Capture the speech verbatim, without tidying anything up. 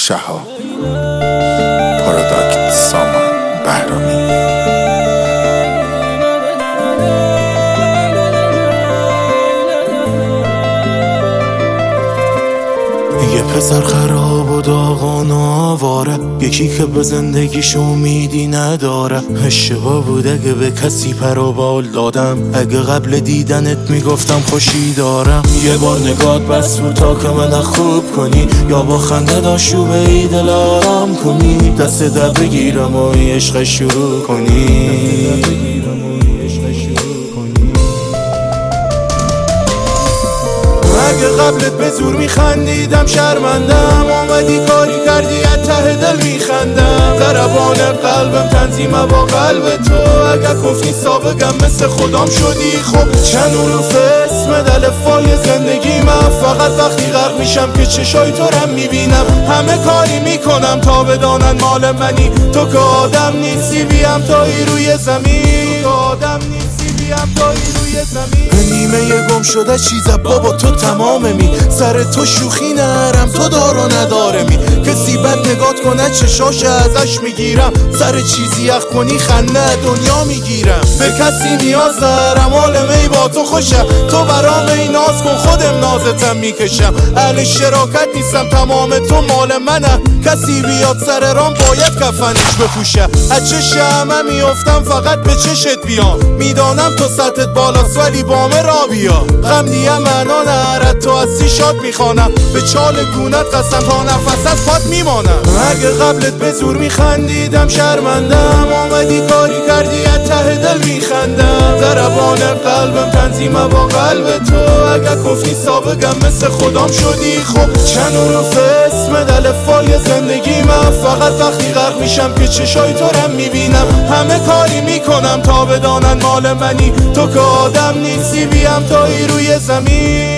شهاب پروداکت سامان بهرامی. یه پسر خراب و داغان و آواره، یکی که به زندگیش امیدی نداره. اشتباه بوده که به کسی پر و بال دادم، اگه قبل دیدنت میگفتم خوشی دارم. یه بار نگات بس بود تا که من خوب کنی، یا با خنده داشوبه ای دل آرام کنی. دست در بگیرم و عشق شروع کنی. اگه قبلت به زور میخندیدم شرمندم، اومدی کاری کردی از ته دل میخندم. ضربان قلبم تنظیم با قلب تو، اگه کفنی سابقم مثل خودم شدی. خب چند حروف اسم دلفای زندگی من، فقط وقتی غرق میشم که چشای تو رم میبینم. همه کاری میکنم تا بدانن مال منی، تو که آدم نیستی بیام تایی روی زمین. تو آدم نیستی بیام تایی روی زمین. نیمه گم شده چیزه بابا تو تمامه می، سر تو شوخی نرم تو دار و نداره می. کسی بد نگات کنه چشاش ازش میگیرم، سر چیزی یخ کنی خنده دنیا میگیرم. به کسی نیاز دارم عالمه ای با تو خوشم، تو برام ای ناز کن خودم نازتم میکشم. اهل شراکت نیستم تمام تو مال منه، کسی بیاد سر رام باید کفنش بپوشه. از چشم همه میافتم فقط به چشت بیام، میدانم تو سطحت بالاست ولی با من را بیا. غم دیگه معنا نهرد تو هستی شاد میخوانم، به چال گونت قسم تا نفس از پات میمانم. اگه قبلت به زور میخندیدم شرمندم، اومدی کاری کردی از ته دل میخندم. ضربان قلبم تنظیم با قلب تو، اگه کفنی سابقم مثل خودم شدی. خب چند حروف اسم دلفای زندگی من، فقط وقتی غرق میشم که چشای تو رم میبینم. همه کاری میکنم تا بدانن مال منی، تو که آدم نیستی بیام تایی روی زمین.